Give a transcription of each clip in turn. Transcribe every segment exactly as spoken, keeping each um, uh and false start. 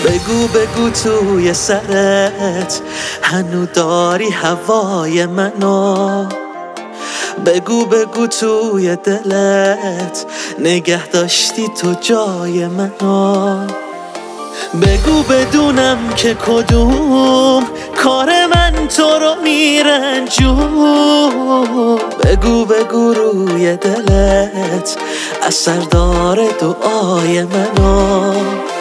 بگو بگو توی سرت هنو داری هوای منو، بگو بگو توی دلت نگه داشتی تو جای منو، بگو بدونم که کدوم کار من تو رو میرنجون، بگو بگو روی دلت اثر داره دعای منو،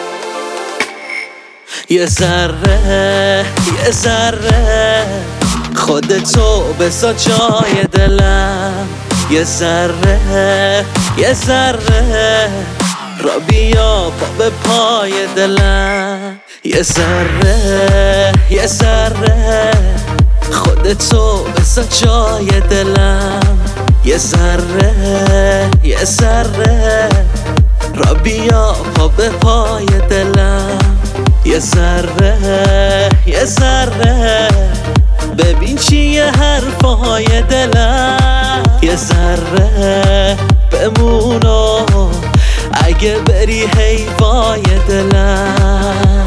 یه ذره یه ذره خودتو بذار جای دلم، یه ذره یه ذره را بیا پا به پای دلم، یه ذره یه ذره خودتو بذار جای دلم، یه ذره یه ذره را بیا پا به پای دلم، یه ذره یه ذره ببین چیه حرفای دلم، یه ذره بمونو اگه بری حیفای دلم.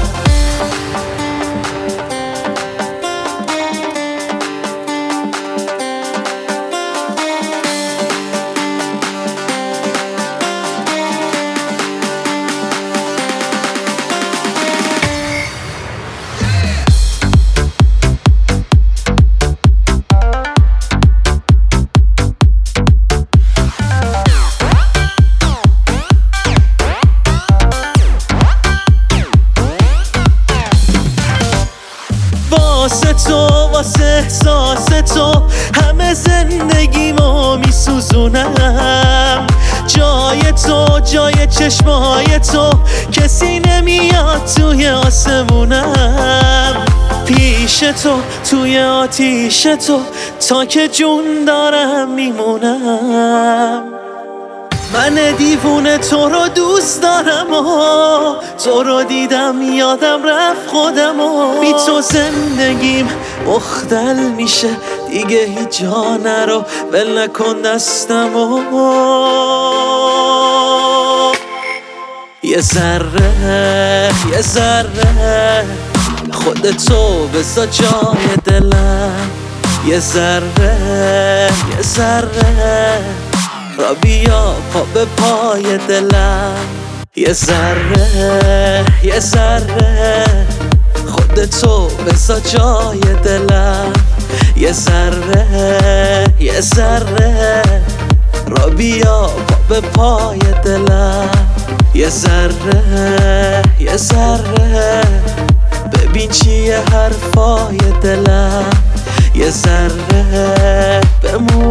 واسه تو واسه احساس تو همه زندگیمو میسوزونم، جای تو جای چشمای تو کسی نمیاد توی آسمونم، پیش تو توی آتیش تو تا که جون دارم میمونم، من دیوونه تو رو دوست دارم و تو رو دیدم یادم رفت خودم و بی تو زندگیم مختل میشه دیگه هیچ جا نرو ول نکن دستم و یه ذره یه ذره خودتو بذار جای دلم، یه ذره یه ذره را بیا پا به پای دلم، یه ذره یه ذره خودتو بذار جای دلم، یه ذره یه ذره را بیا پا به پای دلم، یه ذره یه ذره ببین چیه حرفای دلم، یه ذره بمون